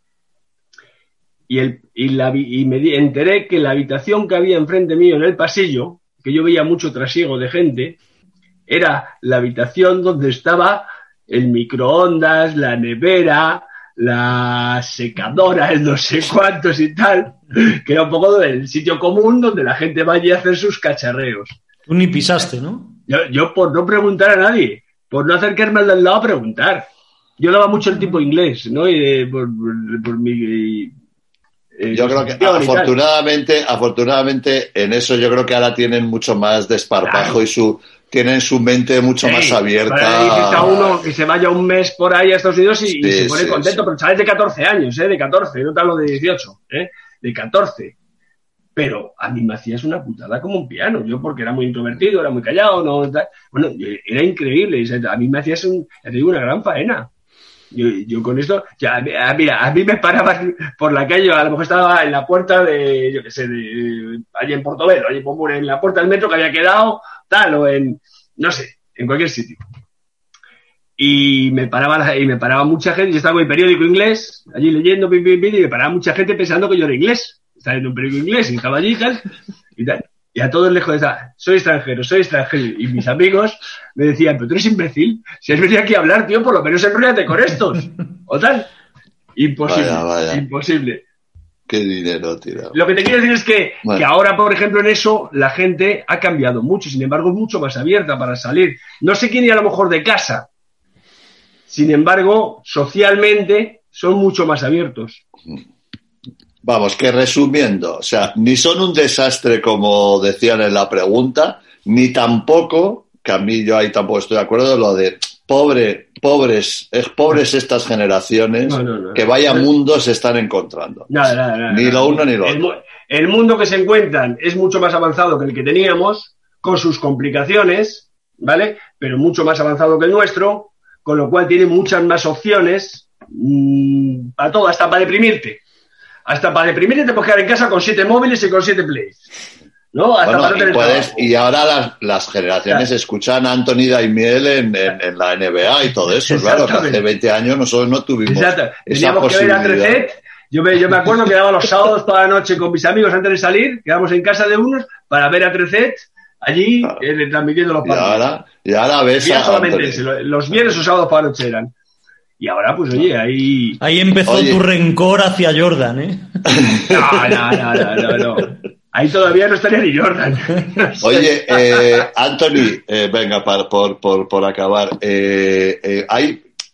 y, el, y, la, y me di, enteré que la habitación que había enfrente mío en el pasillo, que yo veía mucho trasiego de gente, era la habitación donde estaba el microondas, la nevera, la secadora, el no sé cuántos y tal, que era un poco del sitio común donde la gente va allí a hacer sus cacharreos. Tú ni pisaste, ¿no? Yo, yo por no preguntar a nadie, por no acercarme al del lado a preguntar. Yo daba mucho el tipo inglés, ¿no? Y, eh, por, por, por mi... Eh, yo creo que afortunadamente, afortunadamente en eso yo creo que ahora tienen mucho más desparpajo, claro. Y su tienen su mente mucho hey, más abierta. Dices a uno que se vaya un mes por ahí a Estados Unidos y, sí, y se pone sí, contento, sí. Pero chavales de catorce años, ¿eh? De catorce, no te hablo de dieciocho, ¿eh? De catorce. Pero a mí me hacías una putada como un piano. Yo porque era muy introvertido, era muy callado, no, bueno, era increíble. A mí me hacías un, ya te digo, una gran faena. Yo, yo con esto, ya, mira, a mí me paraban por la calle, a lo mejor estaba en la puerta de, yo qué sé, de, allí en Portobelo, allí en la puerta del metro que había quedado, tal, o en, no sé, en cualquier sitio. Y me paraba, y me paraba mucha gente, yo estaba con el periódico inglés, allí leyendo, pim, pim, pim, y me paraba mucha gente pensando que yo era inglés. Estaba en un periódico inglés y estaba allí y tal, y tal. Y a todos lejos de esa, soy extranjero, soy extranjero. Y mis amigos me decían, pero tú eres imbécil. Si has venido aquí a hablar, tío, por lo menos enróllate con estos. O tal. Imposible. Vaya, vaya. Imposible. Qué dinero, tío. Lo que te quiero decir es que, bueno. que ahora, por ejemplo, en eso, la gente ha cambiado mucho. Sin embargo, es mucho más abierta para salir. No sé quién ir a lo mejor de casa. Sin embargo, socialmente, son mucho más abiertos. Vamos, que resumiendo, o sea, ni son un desastre como decían en la pregunta, ni tampoco, que a mí yo ahí tampoco estoy de acuerdo, lo de pobre, pobres, es pobres estas generaciones, no, no, no, que vaya no, mundo se están encontrando. Nada, nada, nada. Ni lo uno ni lo el, otro. El mundo que se encuentran es mucho más avanzado que el que teníamos, con sus complicaciones, ¿vale? Pero mucho más avanzado que el nuestro, con lo cual tiene muchas más opciones mmm, para todo, hasta para deprimirte. Hasta para deprimirte te puedes quedar en casa con siete móviles y con siete plays. ¿No? Hasta bueno, para no tener y, puedes, y ahora las, las generaciones claro. escuchan a Anthony Daimiel en, en, en la N B A y todo eso. Claro, que hace veinte años nosotros no tuvimos Exacto. Teníamos que ver a Trecet. Yo me, yo me acuerdo que daba los sábados toda la noche con mis amigos antes de salir, quedábamos en casa de unos para ver a Trecet allí claro. eh, transmitiendo los partidos. Y ahora, y ahora ves a solamente ese, los viernes o sábados para la noche eran. Y ahora, pues, oye, ahí... Ahí empezó oye. tu rencor hacia Jordan, ¿eh? No, no, no, no, no, no. Ahí todavía no estaría ni Jordan. Oye, eh, Anthony, eh, venga, para, por, por, por acabar. Eh, eh, hay,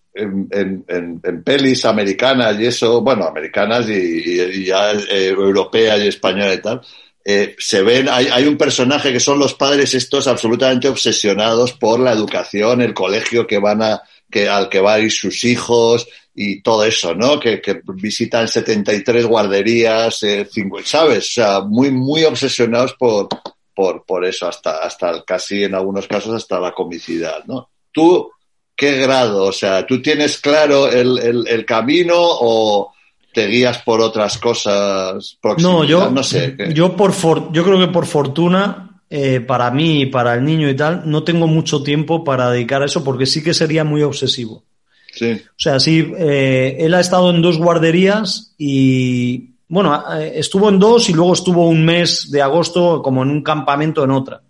en, en, en, en pelis americanas y eso, bueno, americanas y, y, y ya eh, europeas y españolas y tal, eh, se ven, hay, hay un personaje que son los padres estos absolutamente obsesionados por la educación, el colegio que van a, que, al que van a ir sus hijos y todo eso, ¿no? Que, que visitan setenta y tres guarderías, eh, cincuenta, ¿sabes? O sea, muy, muy obsesionados por, por, por eso, hasta, hasta casi en algunos casos hasta la comicidad, ¿no? Tú, ¿qué grado? O sea, ¿tú tienes claro el, el, el camino o te guías por otras cosas? No, yo, no sé. ¿Qué? Yo, por for, yo creo que por fortuna, eh, para mí y para el niño y tal, no tengo mucho tiempo para dedicar a eso porque sí que sería muy obsesivo. Sí. O sea, sí, eh, él ha estado en dos guarderías y, bueno, estuvo en dos y luego estuvo un mes de agosto como en un campamento en otra.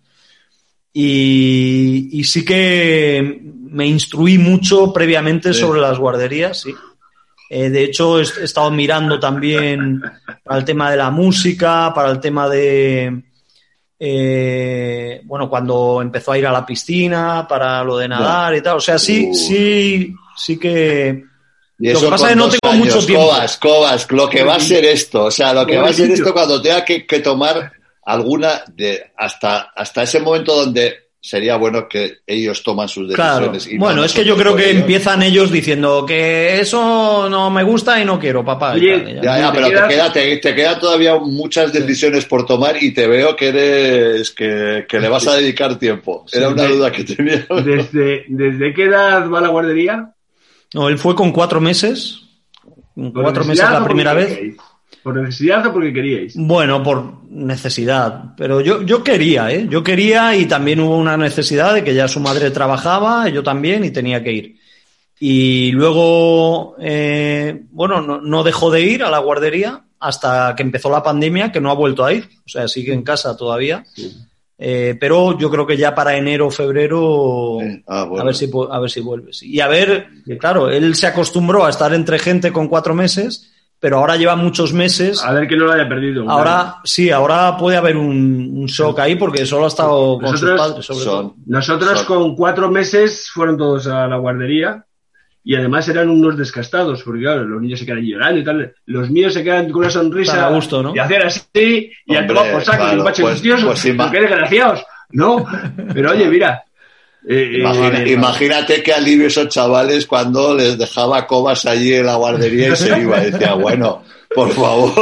Y, y sí que me instruí mucho previamente sí. sobre las guarderías, sí. Eh, de hecho, he, he estado mirando también para el tema de la música, para el tema de, eh, bueno, cuando empezó a ir a la piscina, para lo de nadar y tal. O sea, sí, uh. sí, sí que... Y eso lo que pasa es que no tengo años, mucho tiempo. Cobas, Cobas, lo que va a ser esto, o sea, lo que va a ser esto cuando tenga que, que tomar alguna de hasta hasta ese momento donde sería bueno que ellos toman sus decisiones. Claro. Y bueno, no es que yo creo que ellos. Empiezan ellos diciendo que eso no me gusta y no quiero, papá. Oye, ya, ya, pero te queda, te, te queda todavía muchas decisiones por tomar y te veo que eres que, que le vas a dedicar tiempo. Era una duda que tenía. ¿Desde, ¿Desde qué edad va a la guardería? No, él fue con cuatro meses. Con cuatro meses la primera vez. Queríais? ¿Por necesidad o porque queríais? Bueno, por necesidad. Pero yo, yo quería, ¿eh? Yo quería y también hubo una necesidad de que ya su madre trabajaba, yo también, y tenía que ir. Y luego, eh, bueno, no, no dejó de ir a la guardería hasta que empezó la pandemia, que no ha vuelto a ir. O sea, sigue en casa todavía. Sí. Eh, pero yo creo que ya para enero o febrero sí. ah, bueno. a ver si a ver si vuelve. Y a ver, claro, él se acostumbró a estar entre gente con cuatro meses, pero ahora lleva muchos meses. A ver que no lo haya perdido. Ahora claro. sí, ahora puede haber un, un shock ahí porque solo ha estado con nosotros, sus padres, sobre son, todo. Nosotros son. Con cuatro meses fueron todos a la guardería. Y además eran unos descastados, porque claro, los niños se quedan llorando y tal. Los míos se quedan con una sonrisa a gusto, ¿no? Y hacían así, y a tomar por saco, claro, y un pacho pues, pues sí, qué desgraciados, ¿no? Pero oye, mira. Eh, Imagina, eh, imagínate qué alivio esos chavales cuando les dejaba Cobas allí en la guardería y se iba. Y decía, bueno, por favor.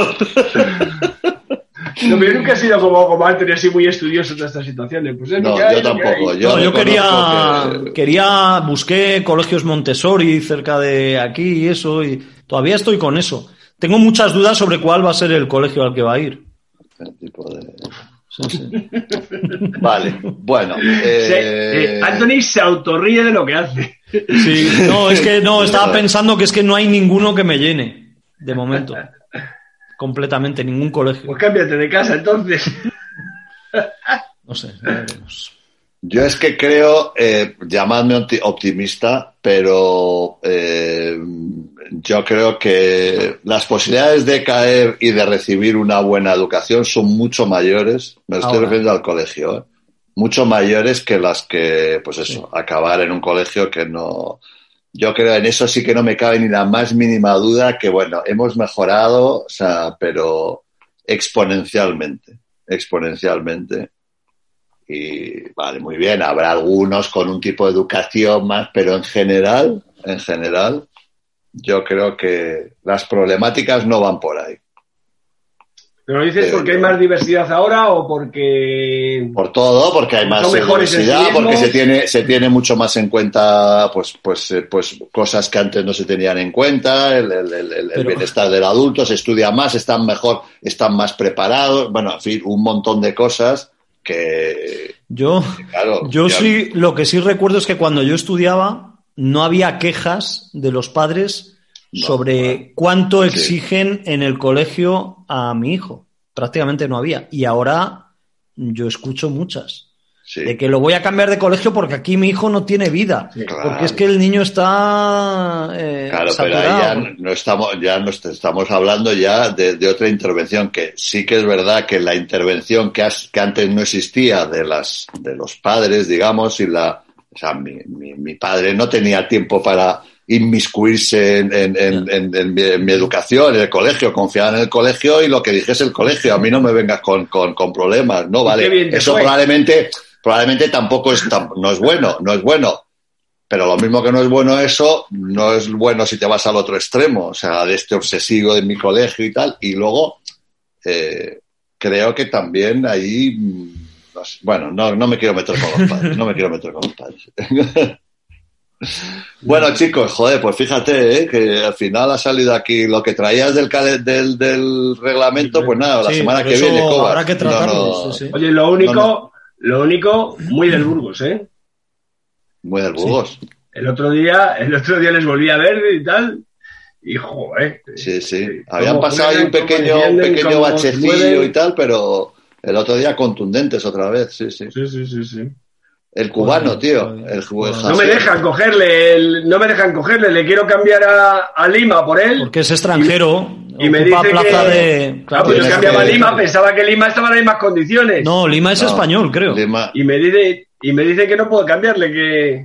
No, pero yo nunca he sido como, como Anthony, así muy estudioso de estas situaciones. Pues es no, que hay, yo tampoco. Yo, yo, no, yo quería, que... quería, busqué colegios Montessori cerca de aquí y eso, y todavía estoy con eso. Tengo muchas dudas sobre cuál va a ser el colegio al que va a ir. El tipo de... Sí, sí. Vale, bueno. Eh... Se, eh, Anthony se autorríe de lo que hace. Sí, no, es que no, estaba pensando que es que no hay ninguno que me llene, de momento. Completamente, ningún colegio. Pues cámbiate de casa, entonces. No sé, ya veremos. Yo es que creo, eh, llamadme optimista, pero eh, yo creo que las posibilidades de caer y de recibir una buena educación son mucho mayores, me estoy Ahora. refiriendo al colegio, ¿eh? mucho mayores que las que, pues eso, sí. acabar en un colegio que no... Yo creo en eso sí que no me cabe ni la más mínima duda que, bueno, hemos mejorado, o sea, pero exponencialmente, exponencialmente. Y vale, muy bien, habrá algunos con un tipo de educación más, pero en general, en general, yo creo que las problemáticas no van por ahí. ¿Pero lo dices pero, porque hay más diversidad ahora o porque...? Por todo, porque hay más diversidad, porque se tiene se tiene mucho más en cuenta pues pues pues cosas que antes no se tenían en cuenta, el, el, el, el pero... bienestar del adulto, se estudia más, están mejor, están más preparados, bueno, en fin, un montón de cosas que... Yo, que, claro, yo ya... sí, lo que sí recuerdo es que cuando yo estudiaba no había quejas de los padres no, sobre bueno, cuánto exigen sí. en el colegio a mi hijo. Prácticamente no había. Y ahora yo escucho muchas. Sí. De que lo voy a cambiar de colegio porque aquí mi hijo no tiene vida. Sí, claro. Porque es que el niño está eh, Claro, saturado. Pero ahí ya no estamos, ya nos estamos hablando ya de, de otra intervención, que sí que es verdad que la intervención que, has, que antes no existía de las de los padres, digamos, y la... O sea, mi, mi, mi padre no tenía tiempo para inmiscuirse en, en, en, en, en, mi, en mi educación, en el colegio, confiar en el colegio y lo que dijese el colegio. A mí no me vengas con, con, con problemas, ¿no? Vale, eso fue. probablemente, probablemente tampoco es, no es bueno, no es bueno. Pero lo mismo que no es bueno eso, no es bueno si te vas al otro extremo, o sea, de este obsesivo de mi colegio y tal. Y luego, eh, creo que también ahí, no sé, bueno, no, no me quiero meter con los padres, no me quiero meter con los padres. Bueno, chicos, joder, pues fíjate, ¿eh? Que al final ha salido aquí lo que traías del del, del reglamento, pues nada, la sí, semana que viene, Coba. Habrá que tratarlo. No, no, sí, sí. Oye, lo único, no, no. lo único, muy del Burgos, ¿eh? Muy del Burgos. Sí. El otro día, el otro día les volví a ver y tal, y joder. Sí, sí. Habían pasado ahí un pequeño, un pequeño bachecillo y tal, pero el otro día contundentes otra vez, sí, sí. Sí, sí, sí, sí. El cubano, tío. El, el no me dejan cogerle, el, no me dejan cogerle, le quiero cambiar a, a Lima por él. Porque es extranjero. Y, y me dice plaza que... de... Claro, pues yo cambiaba que... Lima, pensaba que Lima estaba en las mismas condiciones. No, Lima es no, español, creo. Lima... Y me dice, y me dice que no puedo cambiarle, que,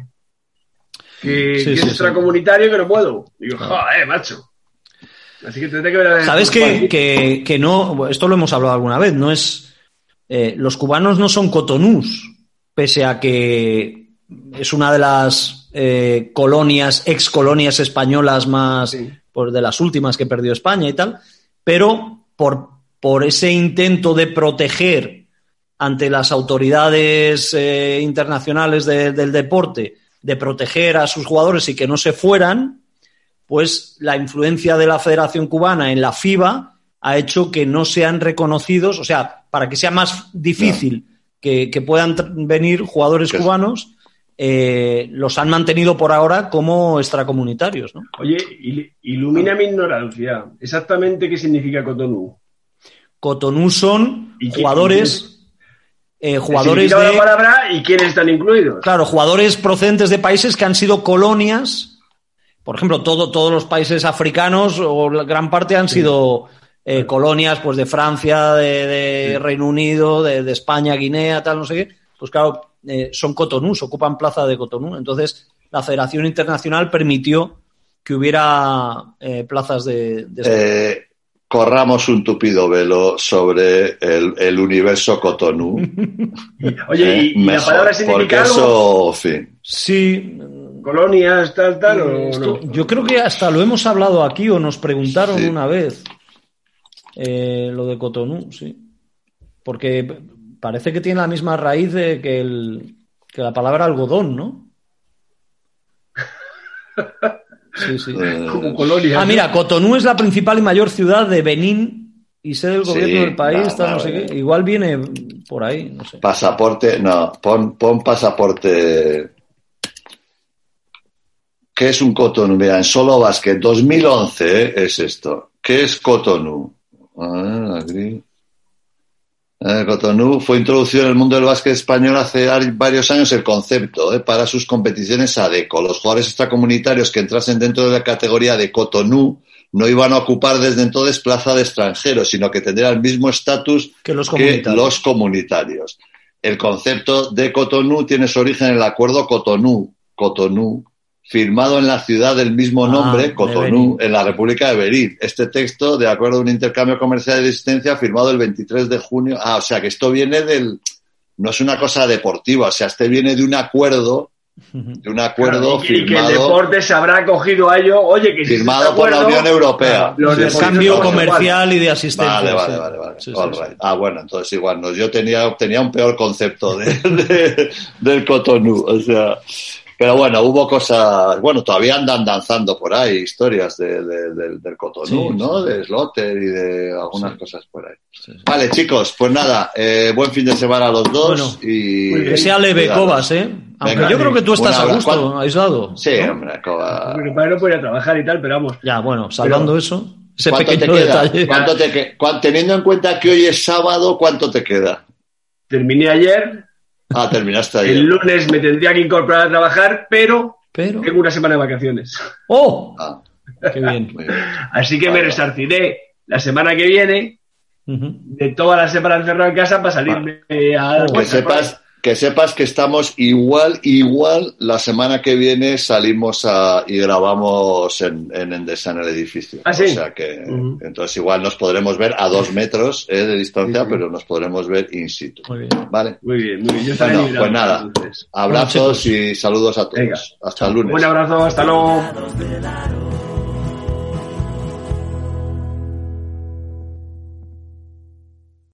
que, sí, que sí, es extracomunitario, sí. que no puedo. Digo, joder, macho. Así que tendré que ver a ver. ¿Sabes que, que, que no? Esto lo hemos hablado alguna vez, no es... Eh, los cubanos no son cotonús, pese a que es una de las eh, colonias, ex colonias españolas más, sí. pues, de las últimas que perdió España y tal, pero por, por ese intento de proteger ante las autoridades eh, internacionales de, del deporte, de proteger a sus jugadores y que no se fueran, pues la influencia de la Federación Cubana en la FIBA ha hecho que no sean reconocidos, o sea, para que sea más difícil no. que, que puedan venir jugadores ¿Qué? cubanos, eh, los han mantenido por ahora como extracomunitarios, ¿no? Oye, ilumina mi ignorancia. ¿Exactamente qué significa Cotonú? Cotonú son jugadores... Eh, jugadores de... la palabra y quiénes están incluidos. Claro, jugadores procedentes de países que han sido colonias. Por ejemplo, todo, todos los países africanos, o la gran parte, han sí. sido eh, colonias pues de Francia, de, de sí. Reino Unido, de, de España, Guinea, tal, no sé qué. Pues claro, eh, son Cotonús, ocupan plaza de Cotonú. Entonces, la Federación Internacional permitió que hubiera eh, plazas de... de eh, corramos un tupido velo sobre el, el universo Cotonú. Oye, ¿y, eh, y la palabra significa algo? Eso, en fin. Sí... colonias, tal, tal, o Esto, no? Yo creo que hasta lo hemos hablado aquí o nos preguntaron sí. una vez eh, lo de Cotonú, sí. Porque parece que tiene la misma raíz de que, el, que la palabra algodón, ¿no? Sí, sí. Como colonia. Ah, mira, Cotonú es la principal y mayor ciudad de Benín y sede del gobierno sí, del país, no, tal, no, no sé no. qué. Igual viene por ahí, no sé. Pasaporte, no, pon, pon pasaporte... ¿Qué es un Cotonú? Mira, en Solo Básquet dos mil once ¿eh? es esto. ¿Qué es Cotonú? Ah, aquí. Eh, Cotonú fue introducido en el mundo del básquet español hace varios años el concepto ¿eh? para sus competiciones ADECO. Los jugadores extracomunitarios que entrasen dentro de la categoría de Cotonú no iban a ocupar desde entonces plaza de extranjeros, sino que tendrían el mismo estatus que los comunitarios. que los comunitarios. El concepto de Cotonú tiene su origen en el acuerdo Cotonú, Cotonú, firmado en la ciudad del mismo nombre, ah, Cotonú, en la República de Benín. Este texto, de acuerdo a un intercambio comercial de existencia, firmado el veintitrés de junio. Ah, o sea, que esto viene del... No es una cosa deportiva, o sea, este viene de un acuerdo, de un acuerdo claro, y, firmado... Y que el deporte se habrá acogido a ello, oye, que si firmado este por la Unión Europea. Claro, los sí, cambio comercial y de asistencia. Vale, vale, vale. vale. Sí, sí, right. sí. Ah, bueno, entonces igual, no, yo tenía, tenía un peor concepto de, de, del Cotonú, o sea... Pero bueno, hubo cosas... Bueno, todavía andan danzando por ahí historias de, de, de, del Cotonú, sí, ¿no? Sí. De Slaughter y de algunas sí. cosas por ahí. Sí, sí. Vale, chicos, pues nada, eh, buen fin de semana a los dos. Bueno, y que sea leve, Cobas, ¿eh? Aunque Venga, yo creo que tú estás a gusto, ¿cuál? aislado. Sí, ¿no? Hombre, Cobas... Mi padre no podía trabajar y tal, pero vamos. Ya, bueno, salvando pero, eso, ese ¿cuánto pequeño te queda? detalle. ¿Cuánto te que... Teniendo en cuenta que hoy es sábado, ¿cuánto te queda? Terminé ayer... Ah, terminaste ayer. El lunes me tendría que incorporar a trabajar, pero, pero... tengo una semana de vacaciones. ¡Oh! Ah, qué bien. bien. Así que vale. me resarciré la semana que viene uh-huh. de toda la semana encerrado en casa para salirme vale. a... Que sepas, que sepas que estamos igual, igual, la semana que viene salimos a, y grabamos en, en Endesa, en el edificio. ¿Ah, sí? O sea que, Uh-huh. entonces igual nos podremos ver a dos metros eh, de distancia, sí, sí. pero nos podremos ver in situ. Muy bien. ¿Vale? Muy bien, muy bien. Yo estaré bueno, librado, pues nada, entonces. abrazos bueno, y saludos a todos. Venga. Hasta el lunes. Un abrazo, hasta luego.